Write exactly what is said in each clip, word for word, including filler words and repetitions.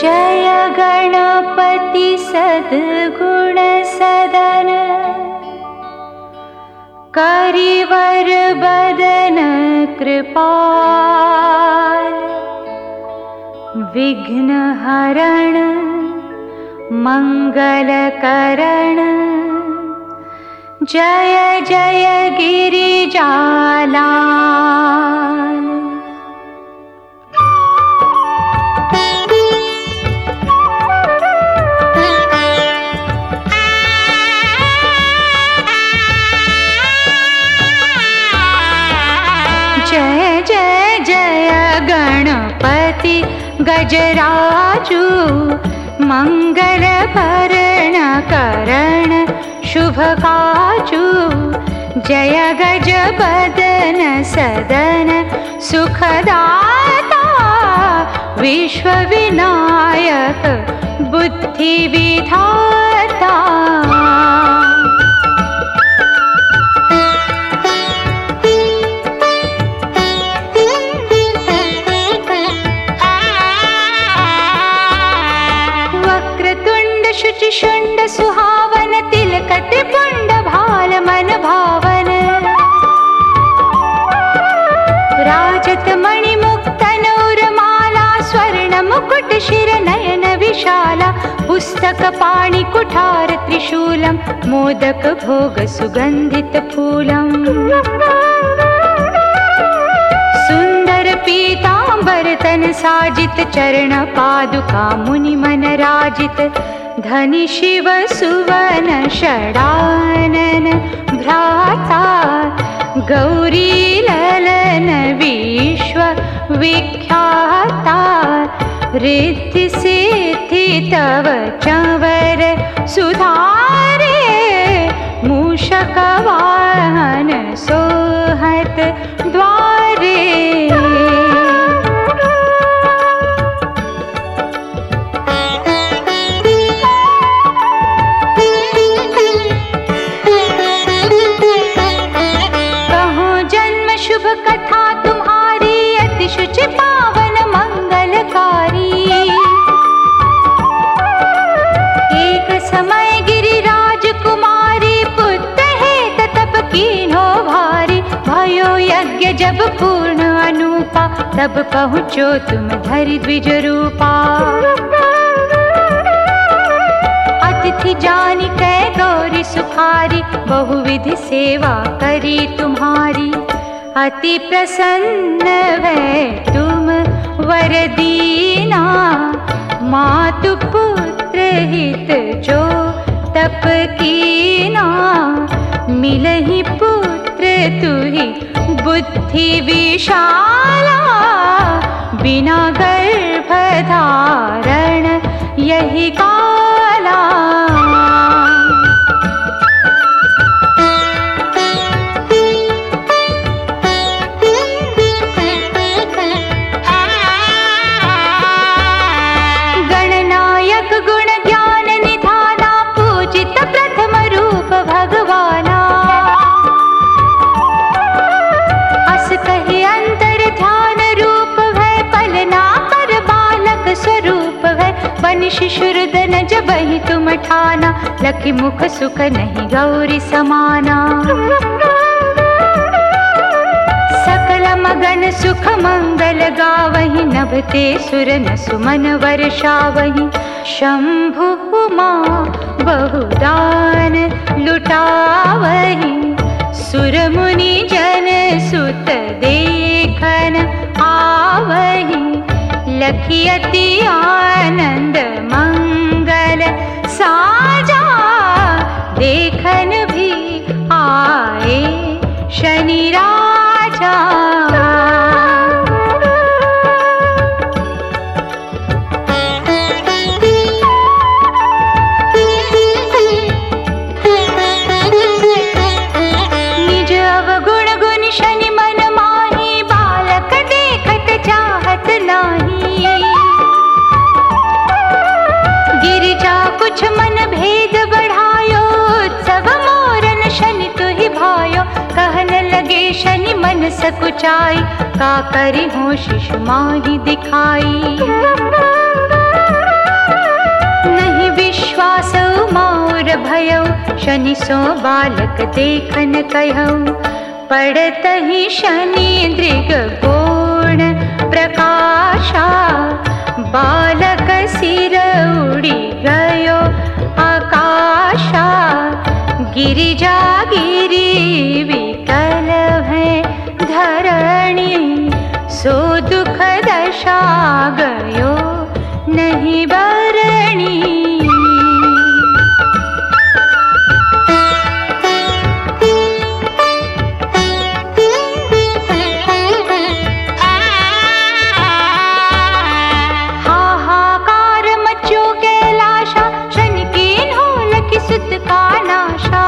जय गणपति सद्गुण सदन, करिवर बदन कृपाल, विघ्न हरण मंगल करण, जय जय गिरिजालाल। जय जय जय गणपति गजराजू, मंगल भरण करण शुभ काजू, जय गज बदन सदन सुखदाता, विश्व विनायक बुद्धि विधाता। शुंड सुहावन, तिलकट पुंड भाल मन भावन, राजत मणि मुक्त नूर माला, स्वर्ण मुकुट शिर नयन विशाला, पुस्तक पाणि कुठार त्रिशूलम, मोदक भोग सुगंधित फूलम, सुंदर पीतांबर तन साजित, चरण पादुका मुनि मन राजित, धनि शिव सुवन षडानन भ्राता, गौरी ललन विश्व विख्याता, रिद्धि सिद्धि तव चंवर सुधारे, मूषक वाहन सोहत द्वारे। शुभ कथा तुम्हारी, अति शुचि पावन मंगलकारी, एक समय गिरिराज कुमारी, पुत्र है तप कीन्हो भारी, भयो यज्ञ जब पूर्ण अनुपा, तब पहुँचो तुम धरि द्विज रूपा, अतिथि जानि कै गौरी सुखारी, बहुविधि सेवा करी तुम्हारी, अति प्रसन्न है तुम वर दीना, मातु पुत्र हित जो तप कीना, मिलहि पुत्र तुहि बुद्धि विशाला, बिना गर्भ धारण यही काला। शिशुरदन जबहि तुम ठाना, लखि मुख सुख नहीं गौरी समाना, सकल मगन सुख मंगल गावहि, नभते सुर न सुमन वर्षावहि, शंभु मां बहुदान लुटावहि, सुर मुनि जन सुत देखन आवहि, लखि अति आनंद मंगल साजा, देखन भी आए शनि राजा। निज अवगुण गुण शनि मन माही, बालक देखत चाहत नाही, गिरिजा कुछ मन भेद बढ़ायो, उत्सव मोरन शनि तुहि भायो, कहन लगे शनि मन सकुचाई, का करि हो शिशु माहि दिखाई। भयो, शनि सो बालक देखन कहऊ। पड़त ही शनि दृग कोण प्रकाशा, बालक सिर उड़ी गयो आकाशा। गिरिजा गिरी विकल है धरणी, सो दुख दशा गयो नहीं बरणी। हाहाकार मचो कैलाशा, शनि कीन हो लखि सुत का नाशा।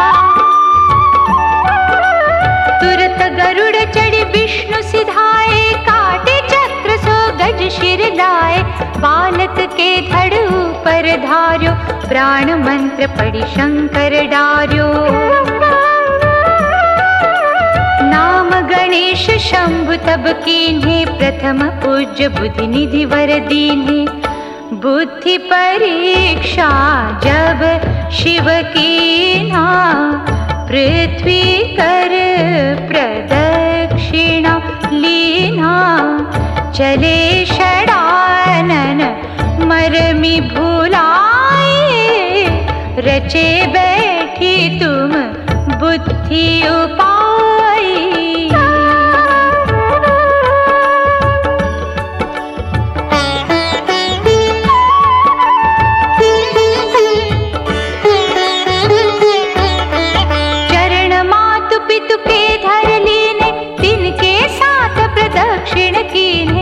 तुरत गरुड़ चढ़ी विष्णु सिधाए, काटे चक्र सो गज शिर लाए। बालक के धड़ ऊपर धार्यो, प्राण मंत्र पढ़ी शंकर डार्यो। नाम गणेश शंभु तब कीन्हे, प्रथम पूज्य बुद्धि निधि वर दीन्हे। बुद्धि परीक्षा जब शिव कीन्हा, पृथ्वी कर प्रदक्षिणा लीना। चले षडानन मरमि भुलाए, रचे बैठी तुम बुद्धि उपाय। चरण मातु पितु के धर लीने, तिनके साथ प्रदक्षिण कीन्हे।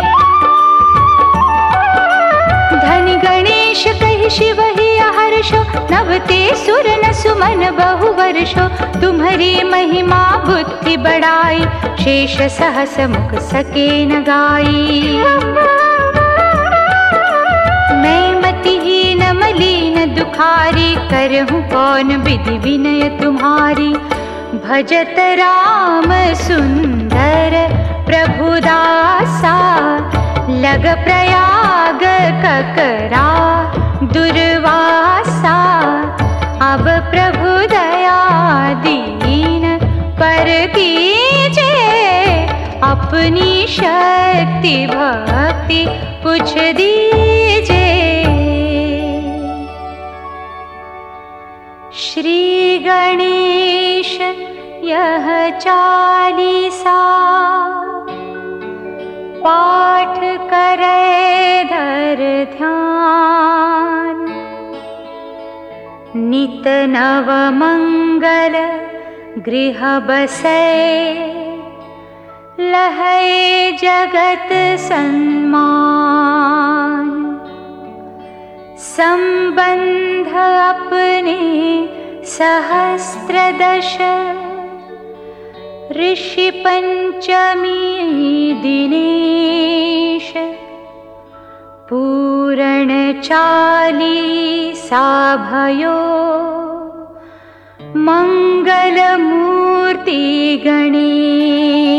धनि गणेश कहि शिव ही हर्षो, नवते सुर न सुमन बहु वर्षो। तुम्हारी महिमा बुद्धि बढ़ाई, शेष सहस मुख सके न गाई। मैं मतिहीन मलिन दुखारी, करहूँ कौन विधि विनय तुम्हारी। भजत राम सुंदर प्रभुदासा, लग प्रयाग ककरा दुर्वासा। अब प्रभु दया दीन पर कीजे, अपनी शक्ति भक्ति पूछ दीजे। श्री गणेश यह चालीसा, पाठ करे धर ध्यान। नित नव मंगल गृह बसे, लहै जगत सन्मान। संबंध अपने सहस्त्र दश, ऋषि पंचमी दिनेश। पूरण चालीसा भयो, मंगल मूर्ति गणेश।